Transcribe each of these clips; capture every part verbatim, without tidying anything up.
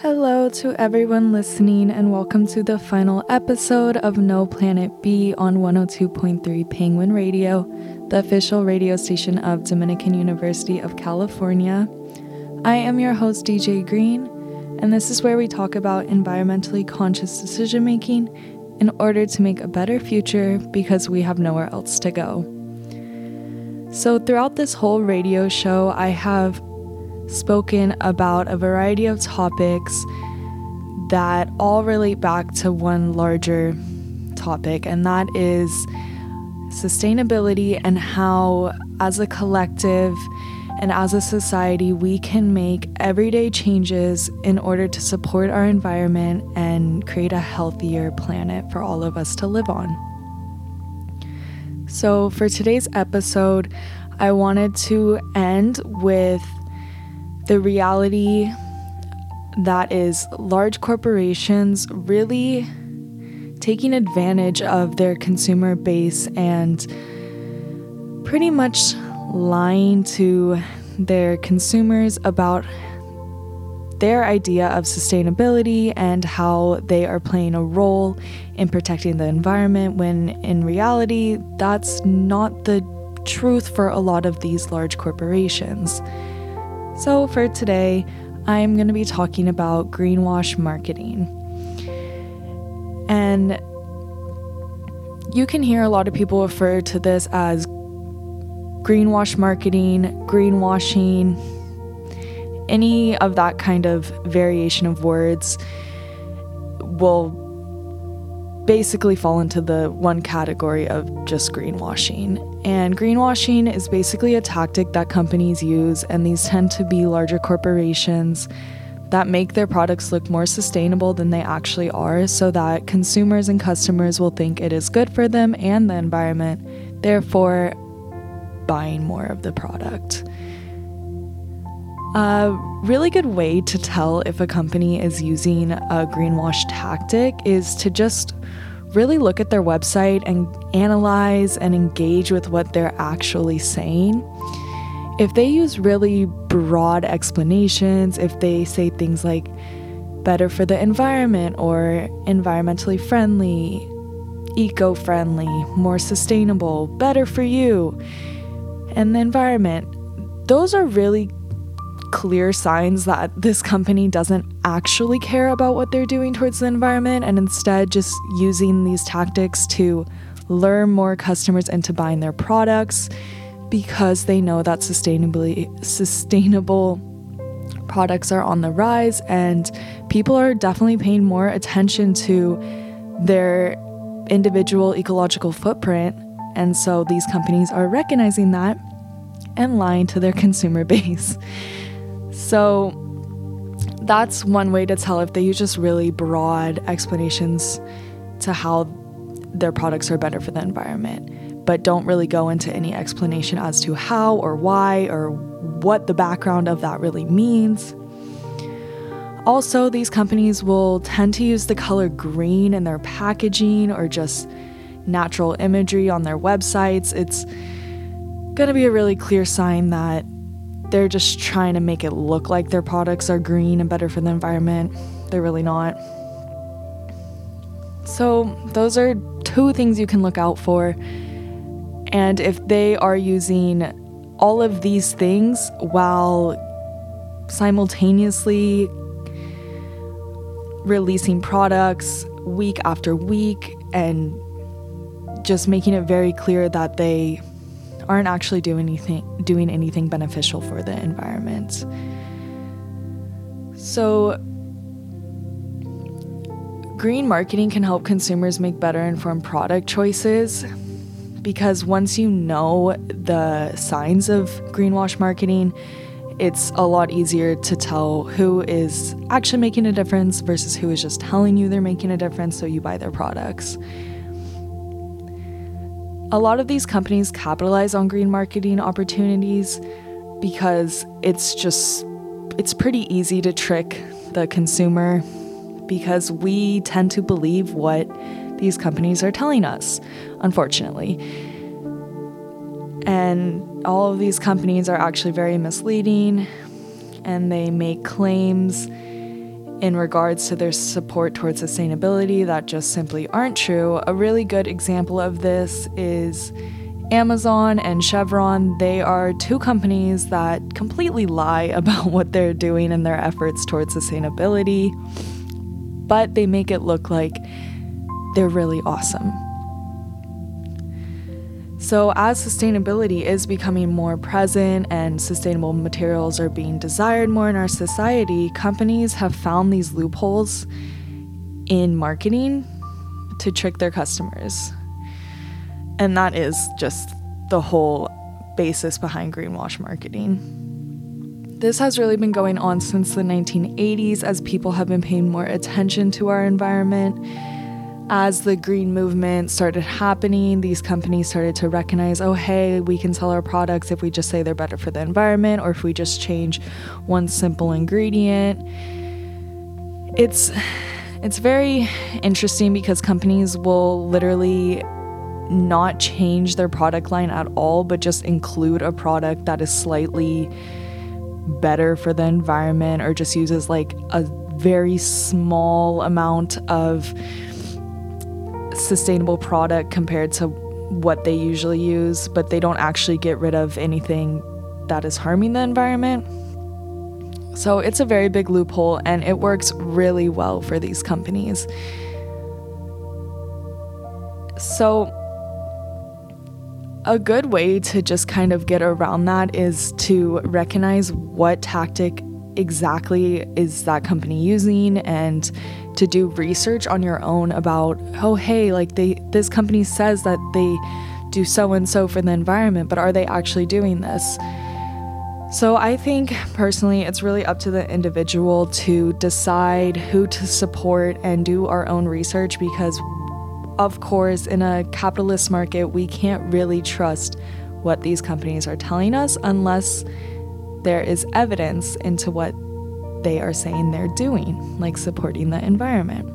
Hello to everyone listening, and welcome to the final episode of No Planet B on one oh two point three Penguin Radio, the official radio station of Dominican University of California. I am your host, D J Green, and this is where we talk about environmentally conscious decision making in order to make a better future because we have nowhere else to go. So throughout this whole radio show, I have spoken about a variety of topics that all relate back to one larger topic, and that is sustainability and how, as a collective and as a society, we can make everyday changes in order to support our environment and create a healthier planet for all of us to live on. So for today's episode, I wanted to end with the reality that is large corporations really taking advantage of their consumer base and pretty much lying to their consumers about their idea of sustainability and how they are playing a role in protecting the environment, when in reality, that's not the truth for a lot of these large corporations. So for today, I'm going to be talking about greenwash marketing. And you can hear a lot of people refer to this as greenwash marketing, greenwashing, any of that kind of variation of words will basically fall into the one category of just greenwashing. And greenwashing is basically a tactic that companies use, and these tend to be larger corporations that make their products look more sustainable than they actually are, so that consumers and customers will think it is good for them and the environment, therefore buying more of the product. A really good way to tell if a company is using a greenwash tactic is to just really look at their website and analyze and engage with what they're actually saying. If they use really broad explanations, if they say things like better for the environment or environmentally friendly, eco-friendly, more sustainable, better for you and the environment, those are really clear signs that this company doesn't actually care about what they're doing towards the environment, and instead just using these tactics to lure more customers into buying their products because they know that sustainably sustainable products are on the rise, and people are definitely paying more attention to their individual ecological footprint. And so these companies are recognizing that and lying to their consumer base. So that's one way to tell if they use just really broad explanations to how their products are better for the environment, but don't really go into any explanation as to how or why or what the background of that really means. Also, these companies will tend to use the color green in their packaging or just natural imagery on their websites. It's going to be a really clear sign that they're just trying to make it look like their products are green and better for the environment. They're really not. So those are two things you can look out for. And if they are using all of these things while simultaneously releasing products week after week and just making it very clear that they aren't actually doing anything doing anything beneficial for the environment. So green marketing can help consumers make better informed product choices, because once you know the signs of greenwash marketing, it's a lot easier to tell who is actually making a difference versus who is just telling you they're making a difference so you buy their products. A lot of these companies capitalize on green marketing opportunities because it's just, it's pretty easy to trick the consumer because we tend to believe what these companies are telling us, unfortunately. And all of these companies are actually very misleading, and they make claims in regards to their support towards sustainability that just simply aren't true. A really good example of this is Amazon and Chevron. They are two companies that completely lie about what they're doing in their efforts towards sustainability, but they make it look like they're really awesome. So as sustainability is becoming more present and sustainable materials are being desired more in our society, companies have found these loopholes in marketing to trick their customers. And that is just the whole basis behind greenwash marketing. This has really been going on since the nineteen eighties as people have been paying more attention to our environment. As the green movement started happening, these companies started to recognize, oh, hey, we can sell our products if we just say they're better for the environment or if we just change one simple ingredient. It's, it's very interesting because companies will literally not change their product line at all, but just include a product that is slightly better for the environment or just uses like a very small amount of sustainable product compared to what they usually use, but they don't actually get rid of anything that is harming the environment. So it's a very big loophole and it works really well for these companies. So a good way to just kind of get around that is to recognize what tactic exactly is that company using and to do research on your own about, oh, hey, like they this company says that they do so and so for the environment, but are they actually doing this? So I think personally it's really up to the individual to decide who to support and do our own research because, of course, in a capitalist market, we can't really trust what these companies are telling us unless there is evidence into what they are saying they're doing, like supporting the environment.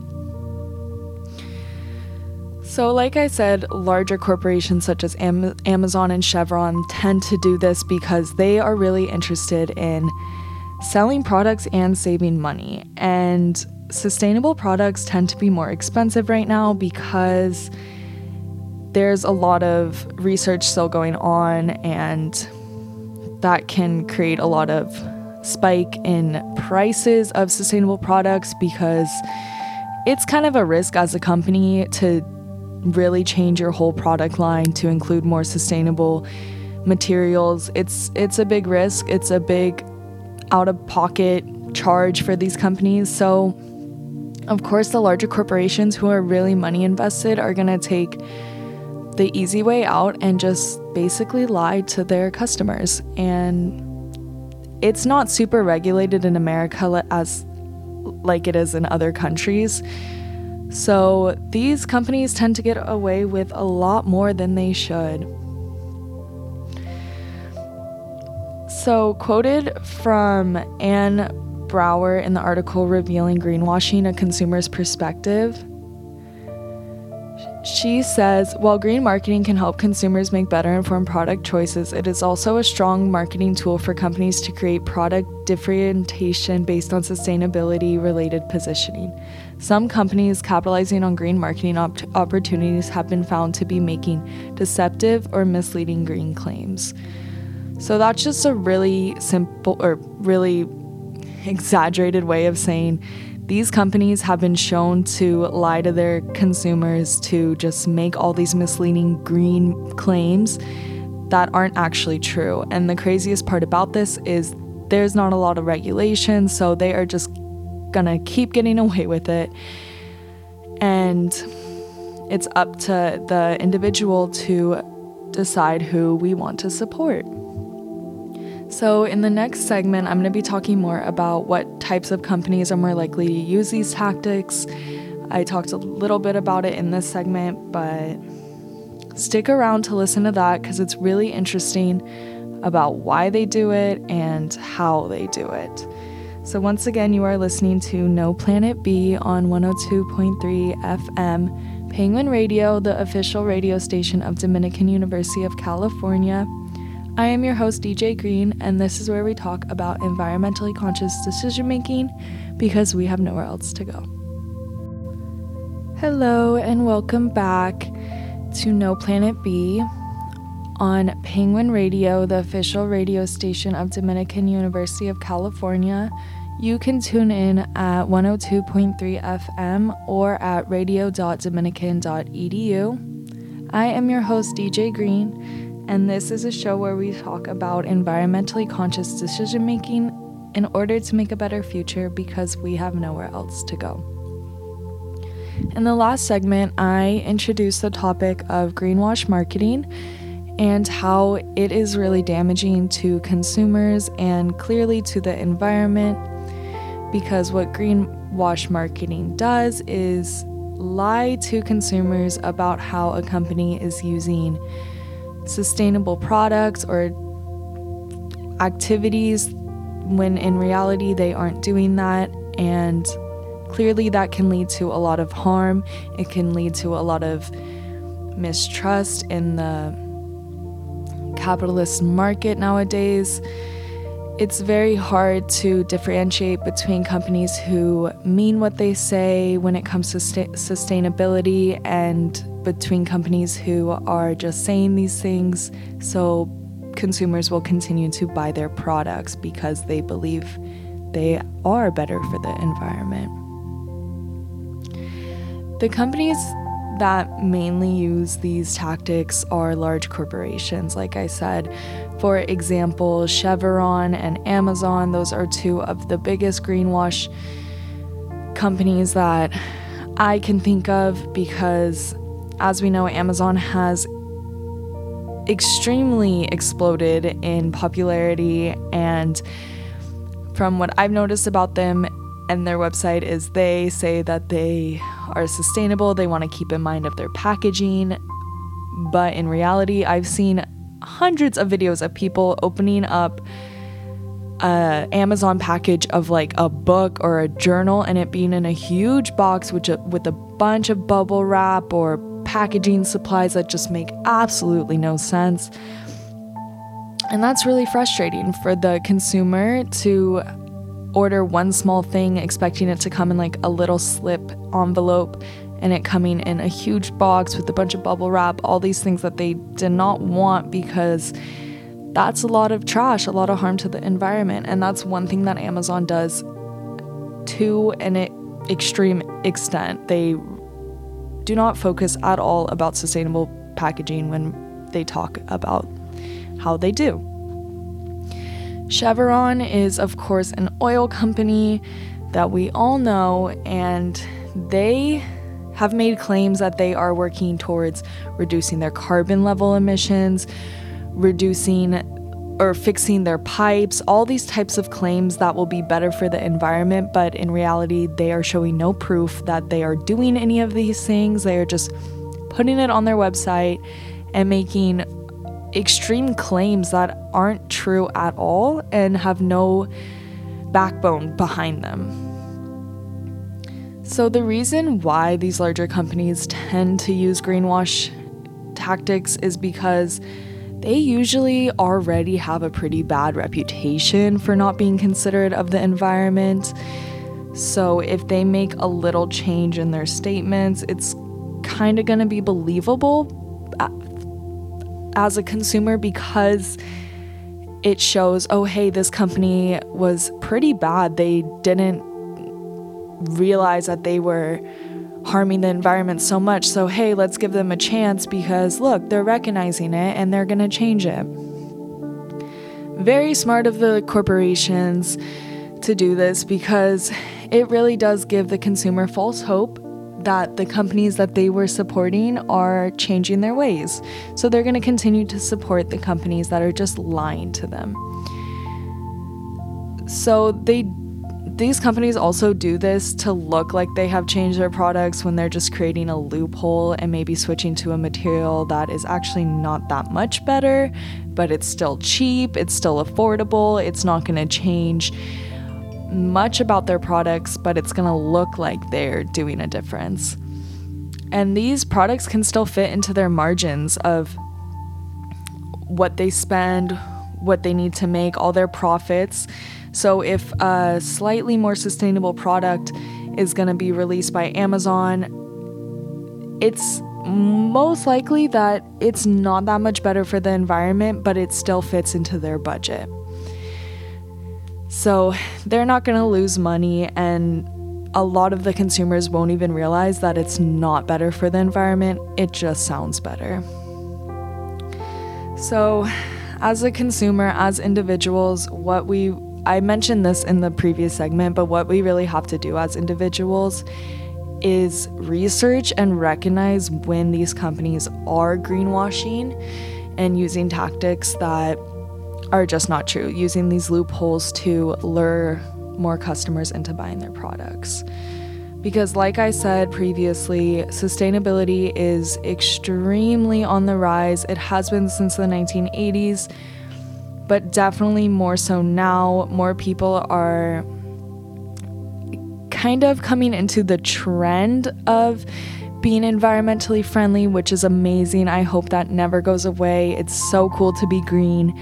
So like I said, larger corporations such as Am- Amazon and Chevron tend to do this because they are really interested in selling products and saving money. And sustainable products tend to be more expensive right now because there's a lot of research still going on, and that can create a lot of spike in prices of sustainable products because it's kind of a risk as a company to really change your whole product line to include more sustainable materials. It's it's a big risk. It's a big out-of-pocket charge for these companies. So, of course, the larger corporations who are really money invested are going to take the easy way out and just basically lie to their customers. And it's not super regulated in America as like it is in other countries. So these companies tend to get away with a lot more than they should. So, quoted from Anne Brower in the article Revealing Greenwashing, A Consumer's Perspective, she says, while green marketing can help consumers make better informed product choices, it is also a strong marketing tool for companies to create product differentiation based on sustainability-related positioning. Some companies capitalizing on green marketing op- opportunities have been found to be making deceptive or misleading green claims. So that's just a really simple or really exaggerated way of saying these companies have been shown to lie to their consumers to just make all these misleading green claims that aren't actually true. And the craziest part about this is there's not a lot of regulation, so they are just gonna keep getting away with it. And it's up to the individual to decide who we want to support. So in the next segment, I'm going to be talking more about what types of companies are more likely to use these tactics. I talked a little bit about it in this segment, but stick around to listen to that because it's really interesting about why they do it and how they do it. So once again, you are listening to No Planet B on one oh two point three F M, Penguin Radio, the official radio station of Dominican University of California. I am your host, D J Green, and this is where we talk about environmentally conscious decision-making, because we have nowhere else to go. Hello and welcome back to No Planet B on Penguin Radio, the official radio station of Dominican University of California. You can tune in at one oh two point three F M or at radio dot dominican dot e d u. I am your host, D J Green, and this is a show where we talk about environmentally conscious decision making in order to make a better future because we have nowhere else to go. In the last segment, I introduced the topic of greenwash marketing and how it is really damaging to consumers and clearly to the environment, because what greenwash marketing does is lie to consumers about how a company is using sustainable products or activities when in reality they aren't doing that, and clearly that can lead to a lot of harm. It can lead to a lot of mistrust in the capitalist market nowadays. It's very hard to differentiate between companies who mean what they say when it comes to sta- sustainability and between companies who are just saying these things so consumers will continue to buy their products because they believe they are better for the environment. The companies that mainly use these tactics are large corporations, like I said. For example, Chevron and Amazon, those are two of the biggest greenwash companies that I can think of because, as we know, Amazon has extremely exploded in popularity, and from what I've noticed about them and their website is they say that they are sustainable, they want to keep in mind of their packaging, but in reality, I've seen hundreds of videos of people opening up a Amazon package of like a book or a journal and it being in a huge box with a, with a bunch of bubble wrap or packaging supplies that just make absolutely no sense. And that's really frustrating for the consumer to order one small thing expecting it to come in like a little slip envelope and it coming in a huge box with a bunch of bubble wrap, all these things that they did not want, because that's a lot of trash, a lot of harm to the environment. And that's one thing that Amazon does to an extreme extent. They do not focus at all about sustainable packaging when they talk about how they do. Chevron is, of course, an oil company that we all know, and they have made claims that they are working towards reducing their carbon level emissions, reducing or fixing their pipes, all these types of claims that will be better for the environment, but in reality, they are showing no proof that they are doing any of these things. They are just putting it on their website and making extreme claims that aren't true at all and have no backbone behind them. So the reason why these larger companies tend to use greenwash tactics is because they usually already have a pretty bad reputation for not being considerate of the environment. So if they make a little change in their statements, it's kind of going to be believable as a consumer because it shows, oh, hey, this company was pretty bad. They didn't realize that they were harming the environment so much. So, hey, let's give them a chance because, look, they're recognizing it and they're going to change it. Very smart of the corporations to do this because it really does give the consumer false hope that the companies that they were supporting are changing their ways. So they're going to continue to support the companies that are just lying to them. So they these companies also do this to look like they have changed their products when they're just creating a loophole and maybe switching to a material that is actually not that much better, but it's still cheap, it's still affordable, it's not going to change much about their products, but it's going to look like they're doing a difference. And these products can still fit into their margins of what they spend, what they need to make, all their profits. So if a slightly more sustainable product is going to be released by Amazon, it's most likely that it's not that much better for the environment, but it still fits into their budget. So they're not going to lose money, and a lot of the consumers won't even realize that it's not better for the environment. It just sounds better. So as a consumer, as individuals, what we, I mentioned this in the previous segment, but what we really have to do as individuals is research and recognize when these companies are greenwashing and using tactics that are just not true, using these loopholes to lure more customers into buying their products. Because like I said previously, sustainability is extremely on the rise. It has been since the nineteen eighties, but definitely more so now. More people are kind of coming into the trend of being environmentally friendly, which is amazing. I hope that never goes away. It's so cool to be green.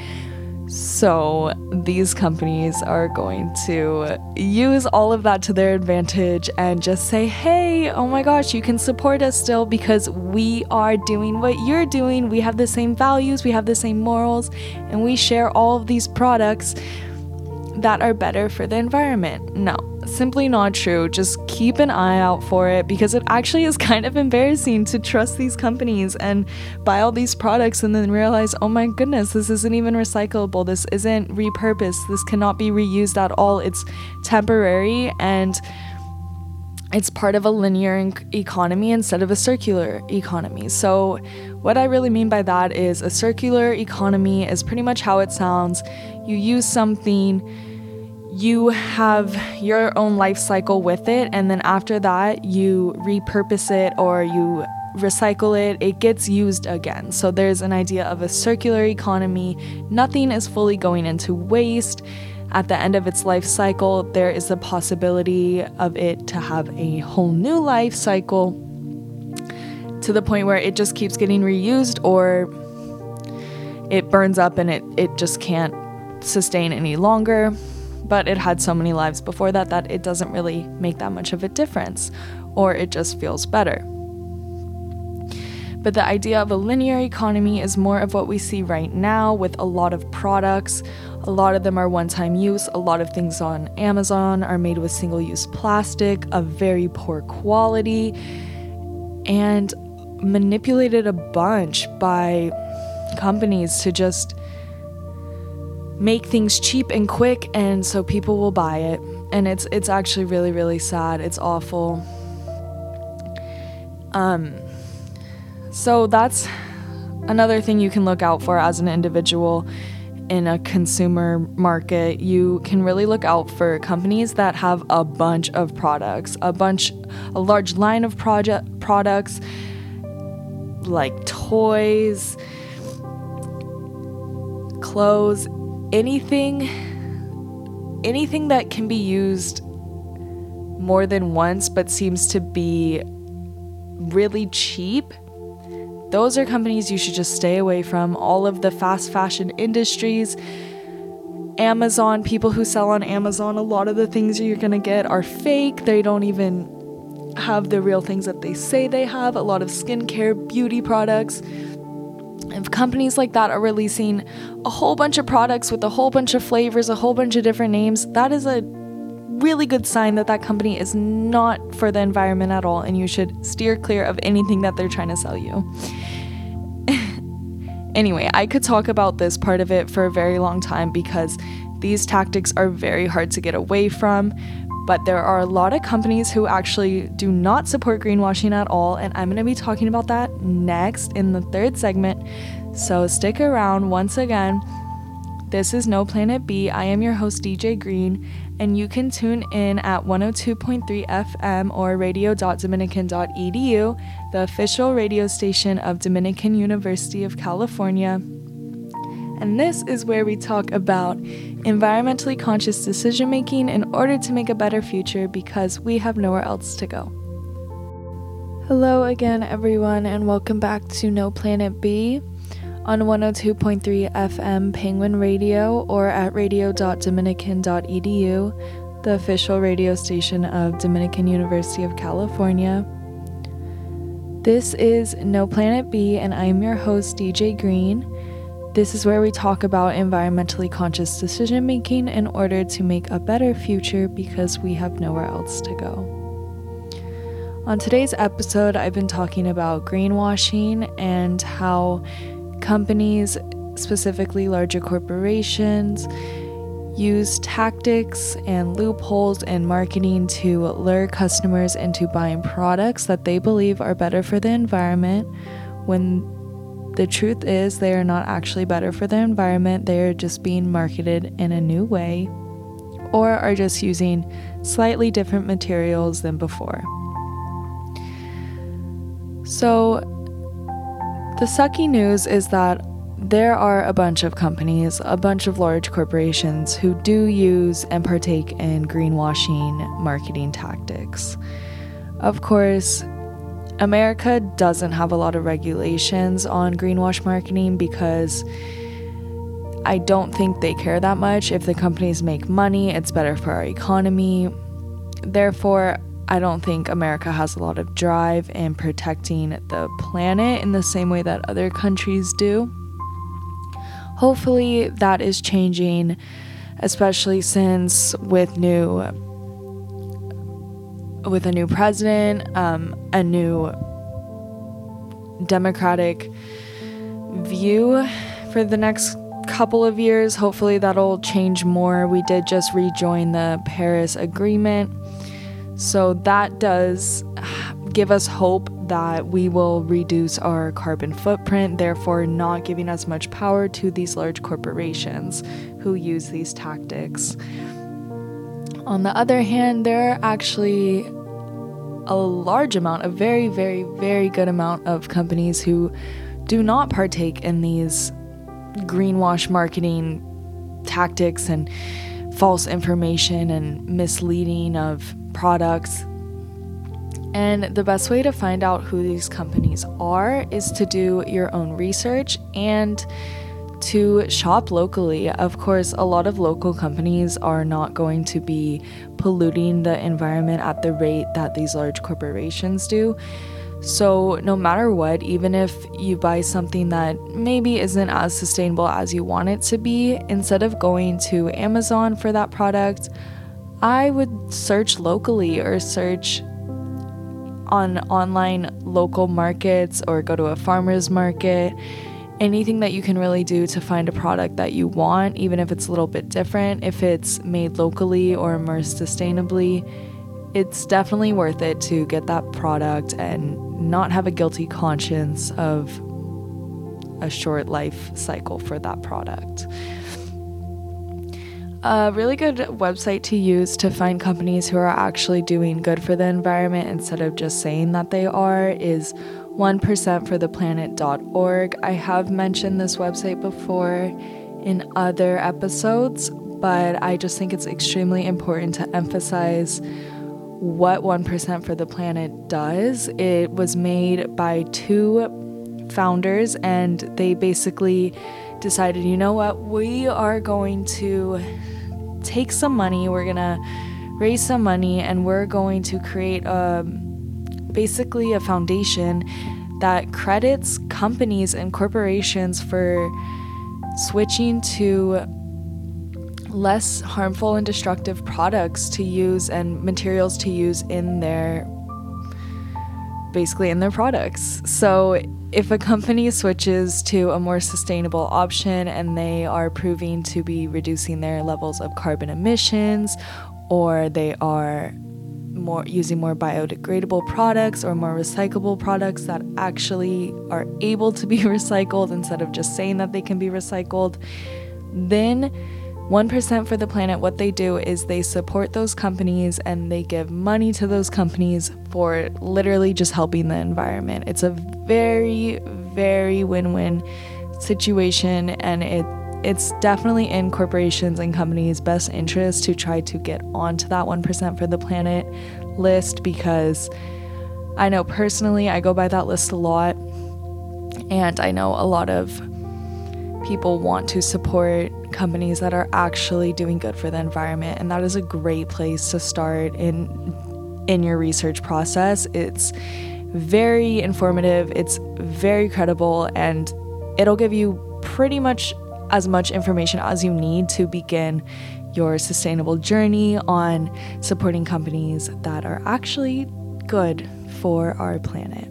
So these companies are going to use all of that to their advantage and just say, hey, oh my gosh, you can support us still because we are doing what you're doing. We have the same values, we have the same morals, and we share all of these products that are better for the environment. No, simply not true. Just keep an eye out for it, because it actually is kind of embarrassing to trust these companies and buy all these products and then realize, oh my goodness, this isn't even recyclable. This isn't repurposed. This cannot be reused at all. It's temporary, and it's part of a linear economy instead of a circular economy. So what I really mean by that is a circular economy is pretty much how it sounds. You use something, you have your own life cycle with it, and then after that you repurpose it or you recycle it, it gets used again. So there's an idea of a circular economy. Nothing is fully going into waste. At the end of its life cycle, there is the possibility of it to have a whole new life cycle to the point where it just keeps getting reused, or it burns up and it, it just can't sustain any longer. But it had so many lives before that that it doesn't really make that much of a difference, or it just feels better. But the idea of a linear economy is more of what we see right now with a lot of products. A lot of them are one-time use. A lot of things on Amazon are made with single-use plastic of very poor quality and manipulated a bunch by companies to just make things cheap and quick, and so people will buy it. And it's it's actually really, really sad. It's awful. Um, so that's another thing you can look out for as an individual in a consumer market. You can really look out for companies that have a bunch of products, a bunch, a large line of project products like toys, clothes, anything, anything that can be used more than once but seems to be really cheap. Those are companies you should just stay away from. All of the fast fashion industries, Amazon, people who sell on Amazon, a lot of the things you're gonna get are fake. They don't even have the real things that they say they have. A lot of skincare, beauty products. If companies like that are releasing a whole bunch of products with a whole bunch of flavors, a whole bunch of different names, that is a really good sign that that company is not for the environment at all, and you should steer clear of anything that they're trying to sell you. Anyway, I could talk about this part of it for a very long time because these tactics are very hard to get away from, but there are a lot of companies who actually do not support greenwashing at all, and I'm going to be talking about that next in the third segment, so stick around. Once again, this is No Planet B. I am your host, D J Green, and you can tune in at one oh two point three F M or radio dot dominican dot e d u, the official radio station of Dominican University of California. And this is where we talk about environmentally conscious decision making in order to make a better future, because we have nowhere else to go. Hello again, everyone, and welcome back to No Planet B. on one oh two point three F M Penguin Radio or at radio dot dominican dot e d u, the official radio station of Dominican University of California. This is No Planet B, and I'm your host, D J Green. This is where we talk about environmentally conscious decision making in order to make a better future because we have nowhere else to go. On today's episode, I've been talking about greenwashing and how companies, specifically larger corporations, use tactics and loopholes in marketing to lure customers into buying products that they believe are better for the environment when the truth is they are not actually better for the environment. They are just being marketed in a new way or are just using slightly different materials than before. So the sucky news is that there are a bunch of companies, a bunch of large corporations who do use and partake in greenwashing marketing tactics. Of course, America doesn't have a lot of regulations on greenwash marketing because I don't think they care that much. If the companies make money, it's better for our economy. Therefore, I don't think America has a lot of drive in protecting the planet in the same way that other countries do. Hopefully that is changing, especially since with new with a new president, um, a new democratic view for the next couple of years. Hopefully that'll change more. We did just rejoin the Paris Agreement, so that does give us hope that we will reduce our carbon footprint, therefore not giving as much power to these large corporations who use these tactics. On the other hand, there are actually a large amount, a very, very, very good amount of companies who do not partake in these greenwash marketing tactics and false information and misleading of products. And the best way to find out who these companies are is to do your own research and to shop locally. Of course, a lot of local companies are not going to be polluting the environment at the rate that these large corporations do. So no matter what, even if you buy something that maybe isn't as sustainable as you want it to be, instead of going to Amazon for that product, I would search locally or search on online local markets or go to a farmer's market. Anything that you can really do to find a product that you want, even if it's a little bit different, if it's made locally or more sustainably, it's definitely worth it to get that product and not have a guilty conscience of a short life cycle for that product. A really good website to use to find companies who are actually doing good for the environment instead of just saying that they are is one percent for the planet dot org. I have mentioned this website before in other episodes, but I just think it's extremely important to emphasize what one percent for the Planet does. It was made by two founders, and they basically decided, you know what, we are going to take some money, we're gonna raise some money, and we're going to create a basically a foundation that credits companies and corporations for switching to less harmful and destructive products to use and materials to use in their basically in their products. So if a company switches to a more sustainable option and they are proving to be reducing their levels of carbon emissions, or they are more using more biodegradable products or more recyclable products that actually are able to be recycled instead of just saying that they can be recycled, then one percent for the Planet, what they do is they support those companies and they give money to those companies for literally just helping the environment. It's a very, very win-win situation, and it it's definitely in corporations and companies' best interest to try to get onto that one percent for the Planet list, because I know personally I go by that list a lot, and I know a lot of people want to support companies that are actually doing good for the environment, and that is a great place to start in in your research process. It's very informative, it's very credible, and it'll give you pretty much as much information as you need to begin your sustainable journey on supporting companies that are actually good for our planet.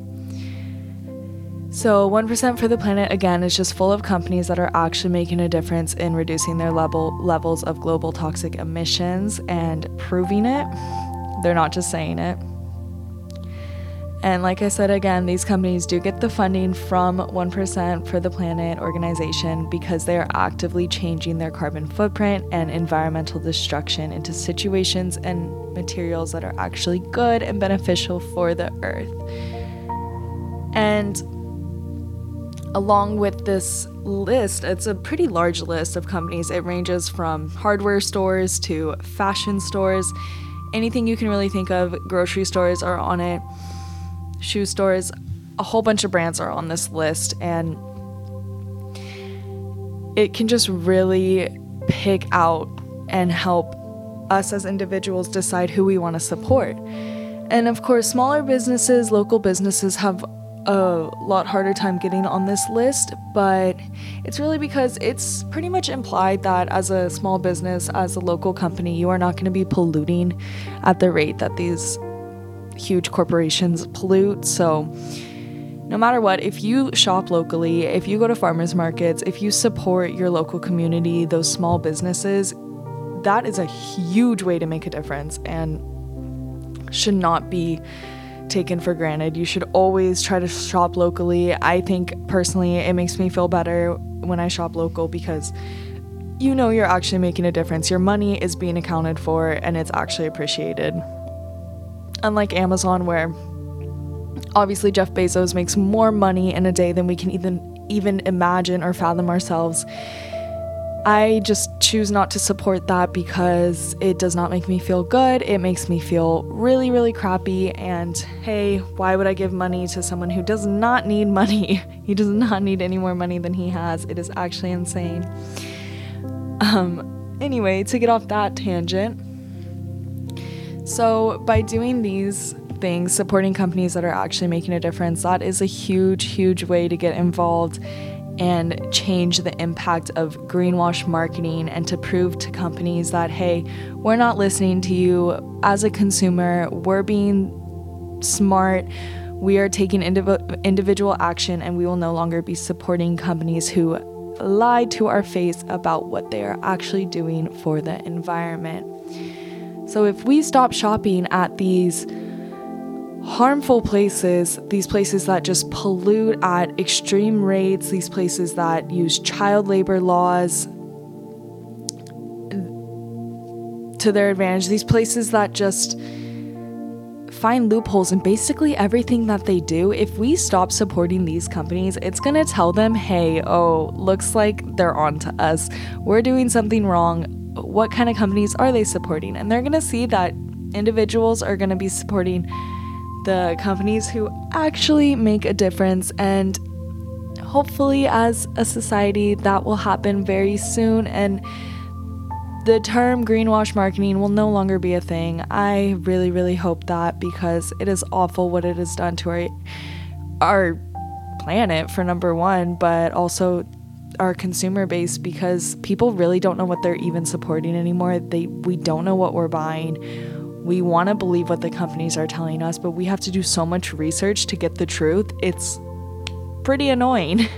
So one percent for the Planet, again, is just full of companies that are actually making a difference in reducing their level levels of global toxic emissions and proving it. They're not just saying it. And like I said, again, these companies do get the funding from one percent for the Planet organization because they are actively changing their carbon footprint and environmental destruction into situations and materials that are actually good and beneficial for the earth. And along with this list, it's a pretty large list of companies. It ranges from hardware stores to fashion stores. Anything you can really think of, grocery stores are on it, shoe stores, a whole bunch of brands are on this list, and it can just really pick out and help us as individuals decide who we want to support. And of course, smaller businesses, local businesses have a lot harder time getting on this list, but it's really because it's pretty much implied that as a small business, as a local company, you are not going to be polluting at the rate that these huge corporations pollute. So no matter what, if you shop locally, if you go to farmers markets, if you support your local community, those small businesses, that is a huge way to make a difference and should not be taken for granted. You should always try to shop locally. I think personally it makes me feel better when I shop local because you know you're actually making a difference. Your money is being accounted for and it's actually appreciated. Unlike Amazon, where obviously Jeff Bezos makes more money in a day than we can even even imagine or fathom ourselves. I just choose not to support that because it does not make me feel good. It makes me feel really, really crappy. And hey, why would I give money to someone who does not need money? He does not need any more money than he has. It is actually insane. Um, anyway, to get off that tangent. So by doing these things, supporting companies that are actually making a difference, that is a huge, huge way to get involved and change the impact of greenwash marketing and to prove to companies that, hey, we're not listening to you as a consumer, we're being smart, we are taking indiv- individual action, and we will no longer be supporting companies who lied to our face about what they are actually doing for the environment. So if we stop shopping at these harmful places, these places that just pollute at extreme rates, these places that use child labor laws to their advantage, these places that just find loopholes in basically everything that they do, if we stop supporting these companies, it's going to tell them, hey, oh, looks like they're on to us. We're doing something wrong. What kind of companies are they supporting? And they're going to see that individuals are going to be supporting the companies who actually make a difference, and hopefully as a society that will happen very soon, and the term greenwash marketing will no longer be a thing. I really, really hope that, because it is awful what it has done to our our planet, for number one, but also our consumer base, because people really don't know what they're even supporting anymore. They we don't know what we're buying. We want to believe what the companies are telling us, but we have to do so much research to get the truth. It's pretty annoying.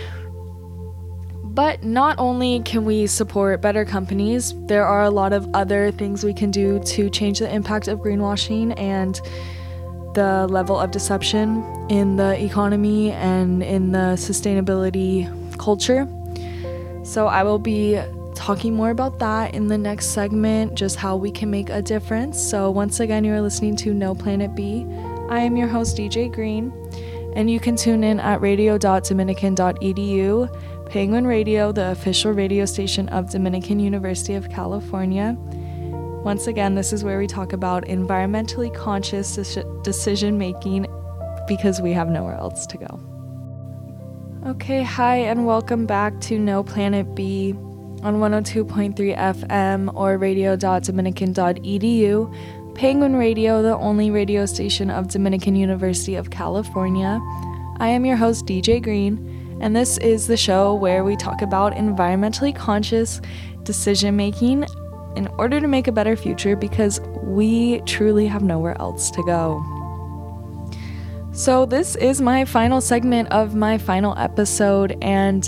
But not only can we support better companies, there are a lot of other things we can do to change the impact of greenwashing and the level of deception in the economy and in the sustainability culture. So I will be talking more about that in the next segment, just how we can make a difference. So once again, you're listening to No Planet B. I am your host, D J Green, and you can tune in at radio dot dominican dot e d u, Penguin Radio, the official radio station of Dominican University of California. Once again, this is where we talk about environmentally conscious decision making, because we have nowhere else to go. Okay, hi, and welcome back to No Planet B on one oh two point three F M or radio dot dominican dot e d u. Penguin Radio, the only radio station of Dominican University of California. I am your host, D J Green, and this is the show where we talk about environmentally conscious decision making in order to make a better future, because we truly have nowhere else to go. So this is my final segment of my final episode, and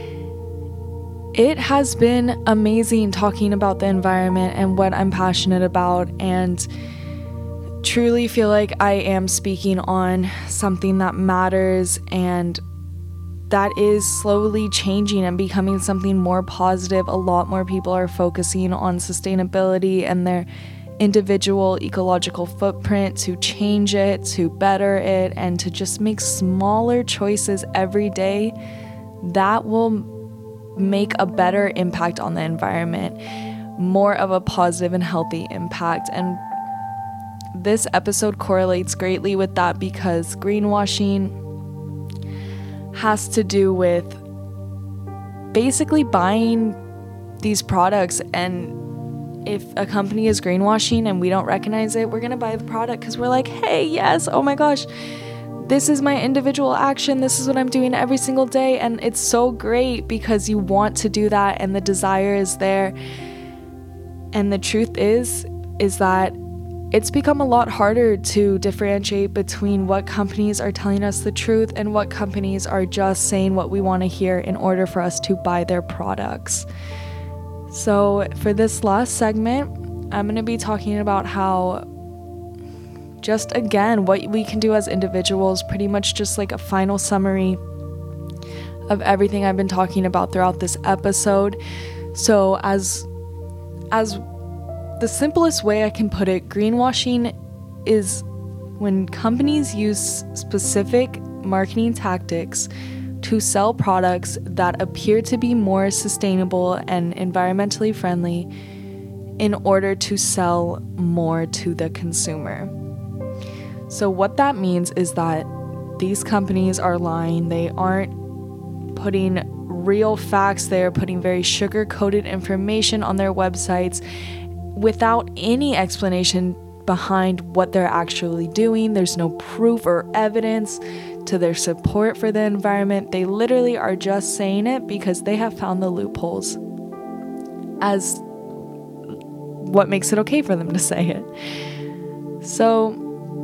it has been amazing talking about the environment and what I'm passionate about, and truly feel like I am speaking on something that matters and that is slowly changing and becoming something more positive. A lot more people are focusing on sustainability and their individual ecological footprint to change it, to better it, and to just make smaller choices every day that will make a better impact on the environment, more of a positive and healthy impact. And this episode correlates greatly with that, because greenwashing has to do with basically buying these products, and if a company is greenwashing and we don't recognize it, we're going to buy the product because we're like, hey, yes, oh my gosh, this is my individual action. This is what I'm doing every single day. And it's so great because you want to do that and the desire is there. And the truth is, is that it's become a lot harder to differentiate between what companies are telling us the truth and what companies are just saying what we want to hear in order for us to buy their products. So for this last segment, I'm going to be talking about how, just again, what we can do as individuals, pretty much just like a final summary of everything I've been talking about throughout this episode. So as as the simplest way I can put it, greenwashing is when companies use specific marketing tactics to sell products that appear to be more sustainable and environmentally friendly in order to sell more to the consumer. So what that means is that these companies are lying. They aren't putting real facts. They're putting very sugar-coated information on their websites without any explanation behind what they're actually doing. There's no proof or evidence to their support for the environment. They literally are just saying it because they have found the loopholes as what makes it okay for them to say it. So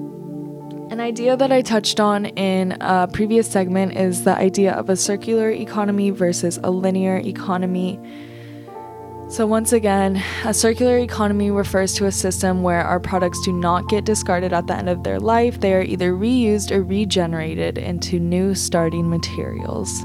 an idea that I touched on in a previous segment is the idea of a circular economy versus a linear economy. So once again, a circular economy refers to a system where our products do not get discarded at the end of their life. They are either reused or regenerated into new starting materials.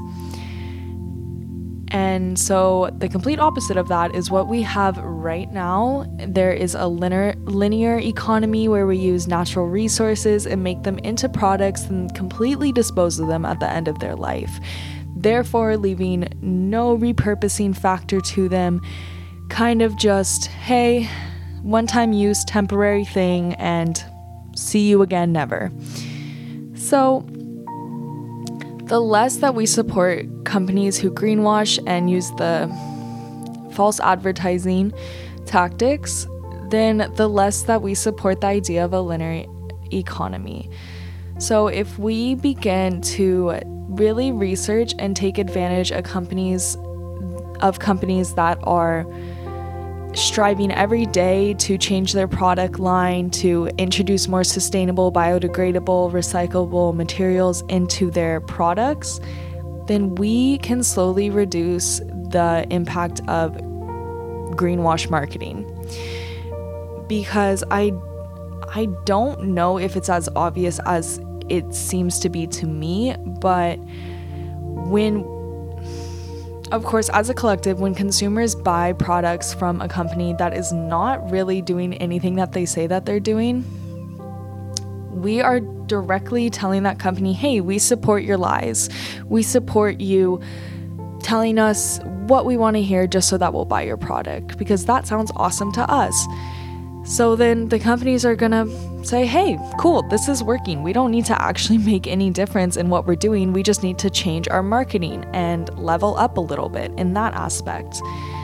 And so the complete opposite of that is what we have right now. There is a linear, linear economy where we use natural resources and make them into products and completely dispose of them at the end of their life, therefore leaving no repurposing factor to them. Kind of just, hey, one-time use, temporary thing, and see you again never. So the less that we support companies who greenwash and use the false advertising tactics, then the less that we support the idea of a linear economy. So if we begin to really research and take advantage of companies of companies that are striving every day to change their product line, to introduce more sustainable, biodegradable, recyclable materials into their products, then we can slowly reduce the impact of greenwash marketing. Because I I don't know if it's as obvious as it seems to be to me, but when Of course, as a collective, when consumers buy products from a company that is not really doing anything that they say that they're doing, we are directly telling that company, hey, we support your lies. We support you telling us what we want to hear just so that we'll buy your product, because that sounds awesome to us. So then the companies are gonna say, hey, cool, this is working. We don't need to actually make any difference in what we're doing. We just need to change our marketing and level up a little bit in that aspect.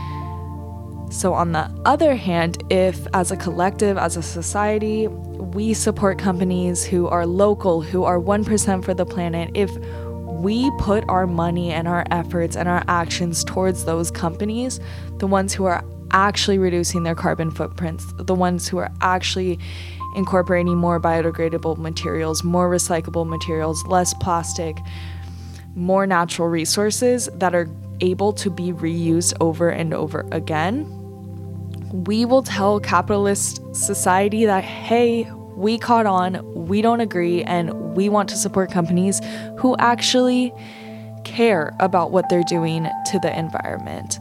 So on the other hand, if as a collective, as a society, we support companies who are local, who are one percent for the planet, if we put our money and our efforts and our actions towards those companies, the ones who are actually reducing their carbon footprints, the ones who are actually incorporating more biodegradable materials, more recyclable materials, less plastic, more natural resources that are able to be reused over and over again, we will tell capitalist society that, hey, we caught on, we don't agree, and we want to support companies who actually care about what they're doing to the environment.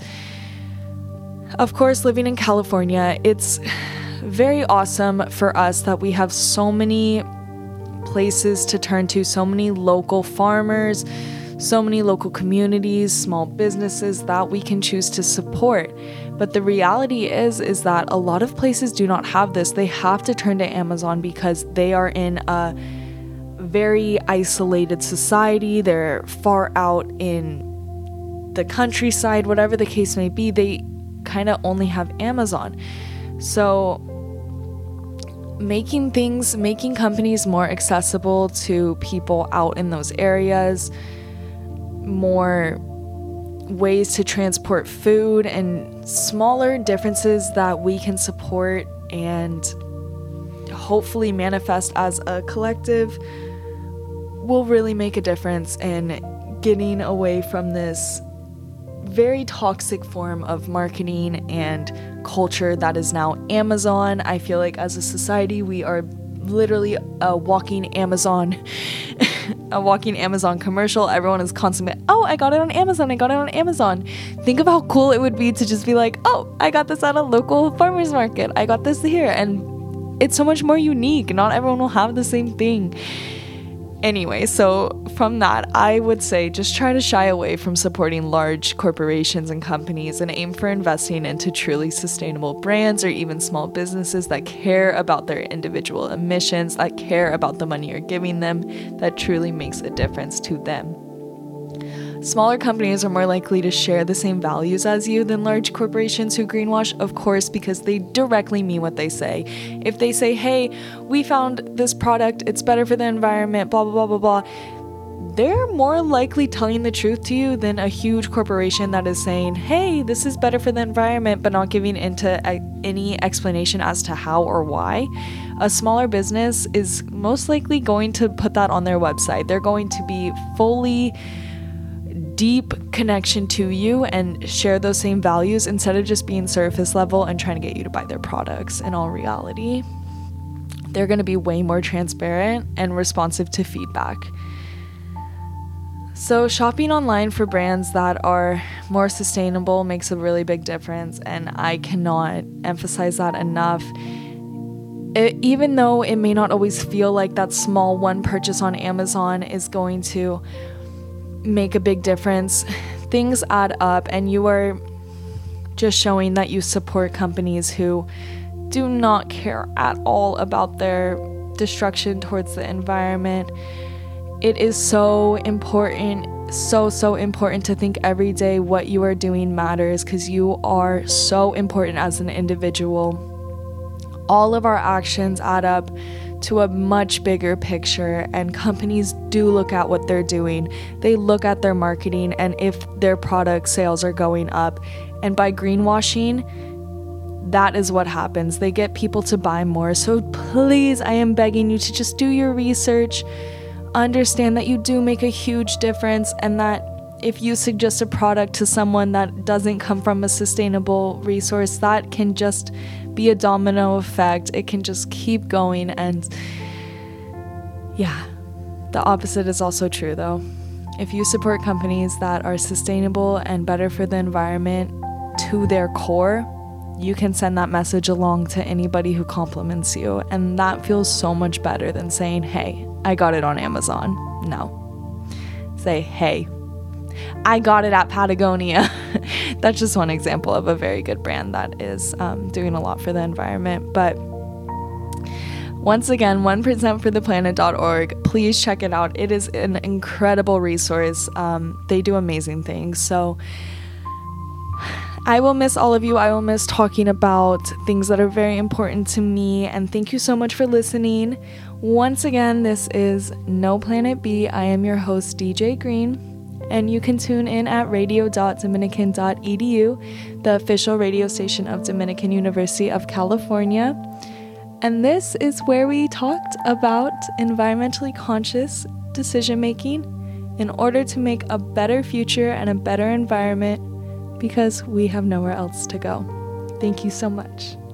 Of course, living in California, it's very awesome for us that we have so many places to turn to, so many local farmers, so many local communities, small businesses that we can choose to support. But the reality is, is that a lot of places do not have this. They have to turn to Amazon because they are in a very isolated society. They're far out in the countryside, whatever the case may be. They kind of only have Amazon. So making things, making companies more accessible to people out in those areas, more ways to transport food, and smaller differences that we can support and hopefully manifest as a collective will really make a difference in getting away from this very toxic form of marketing and culture that is now Amazon. I feel like as a society, we are literally a walking Amazon, a walking Amazon commercial. Everyone is constantly, oh, I got it on Amazon, I got it on Amazon. Think of how cool it would be to just be like, oh, I got this at a local farmer's market, I got this here, and it's so much more unique. Not everyone will have the same thing. Anyway, so from that, I would say just try to shy away from supporting large corporations and companies and aim for investing into truly sustainable brands or even small businesses that care about their individual emissions, that care about the money you're giving them, that truly makes a difference to them. Smaller companies are more likely to share the same values as you than large corporations who greenwash, of course, because they directly mean what they say. If they say, hey, we found this product, it's better for the environment, blah, blah, blah, blah, blah, they're more likely telling the truth to you than a huge corporation that is saying, hey, this is better for the environment, but not giving into a- any explanation as to how or why. A smaller business is most likely going to put that on their website. They're going to be fully deep connection to you and share those same values instead of just being surface level and trying to get you to buy their products. In all reality, they're going to be way more transparent and responsive to feedback. So shopping online for brands that are more sustainable makes a really big difference, and I cannot emphasize that enough. It, even though it may not always feel like that small one purchase on Amazon is going to make a big difference, things add up, and you are just showing that you support companies who do not care at all about their destruction towards the environment. It is so important, so, so important to think every day what you are doing matters, because you are so important as an individual. All of our actions add up to a much bigger picture, and companies do look at what they're doing. They look at their marketing and if their product sales are going up, and by greenwashing, that is what happens. They get people to buy more. So please, I am begging you to just do your research, understand that you do make a huge difference, and that if you suggest a product to someone that doesn't come from a sustainable resource, that can just be a domino effect. It can just keep going. And yeah, the opposite is also true though. If you support companies that are sustainable and better for the environment to their core, you can send that message along to anybody who compliments you. And that feels so much better than saying, hey, I got it on Amazon. No. Say, hey, I got it at Patagonia. That's just one example of a very good brand that is um, doing a lot for the environment. But Once again, one percent for the planet dot org. Please check it out. It is an incredible resource. Um, they do amazing things. So I will miss all of you. I will miss talking about things that are very important to me. And thank you so much for listening. Once again, this is No Planet B. I am your host, D J Green. And you can tune in at radio dot dominican dot e d u, the official radio station of Dominican University of California. And this is where we talked about environmentally conscious decision making in order to make a better future and a better environment, because we have nowhere else to go. Thank you so much.